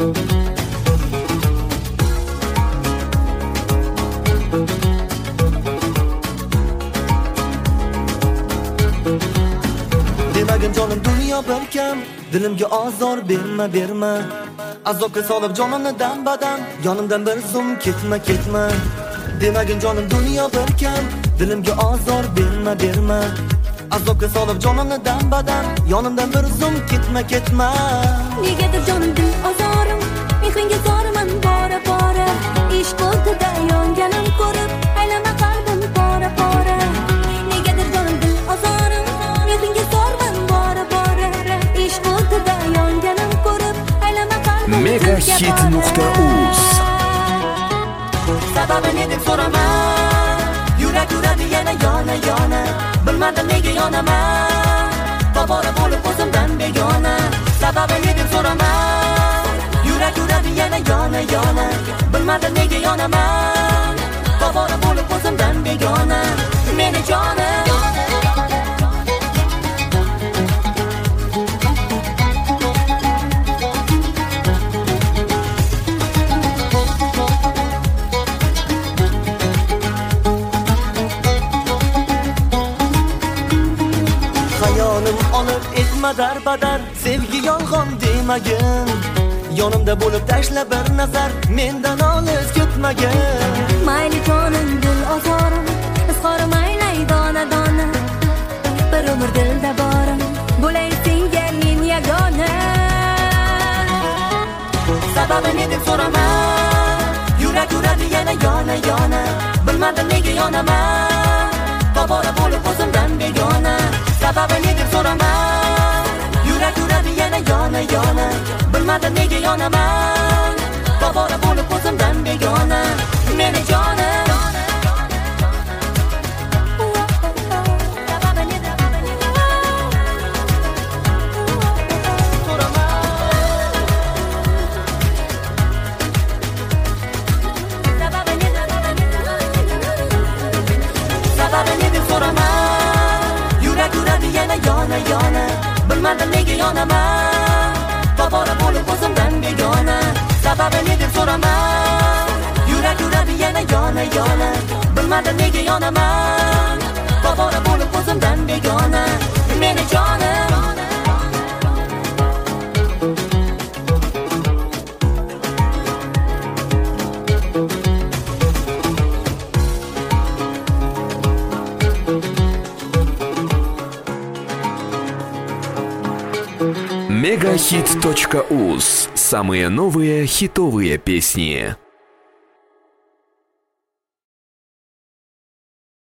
Demagin jonim dunyo bir kam, dilimga ozor berma berma. Azobga solib jonimni dam badam, yonimdan bir zum ketma ketma. Demagin jonim dunyo bir kam, dilimga ozor berma berma. Azobga solib jonimni dam badam, yonimdan bir zum ketma ketma. Negadir jonim dil ozorim, mehringga zorman bora bora. Ishq o'tida yonganim ko'rib, aylama qalbim pora pora. Negadir jonim dil ozorim, mehringga zorman bora bora. Ishq o'tida yonganim ko'rib, aylama qalbim Megahit.uz. Sababi ne deb so'raman, yurak uradi yana yona yona. Bilmadim nega yonaman, tobora bo'lib o'zimdan begona. Sababi ne deb so'raman, yurak uradi yana yona yona. Bilmadim nega yonaman, tobora bo'lib o'zimdan begona. Meni jonim Hayolim olib etma darbadar, sevgi yolg'on demagin. Yonimda bo'lib tashla bir nazar, mendan olis ketmagin. mayli jonim dil ozorim, izhorim aylay dona dona. Bir umr dilda borim, bo'lay senga men yagona. Sababi ne deb so'raman, yurak uradi yana yona yona. Bilmadim nega yonaman, tobora bo'lib o'zimdan begona. Sababi ne deb so'raman, yurak uradi yana yona yona. Bilmadim nega yonaman, tobora bo'lib o'zimdan begona. Meni jonim yona yona. Bilmadim nega yonaman, tobora bo'lib o'zimdan begona. Sababi ne deb so'raman, yurak uradi yana yona yona. Bilmadim nega yonaman, tobora bo'lib o'zimdan begona. Meni jonim Megahit.uz. Самые новые хитовые песни.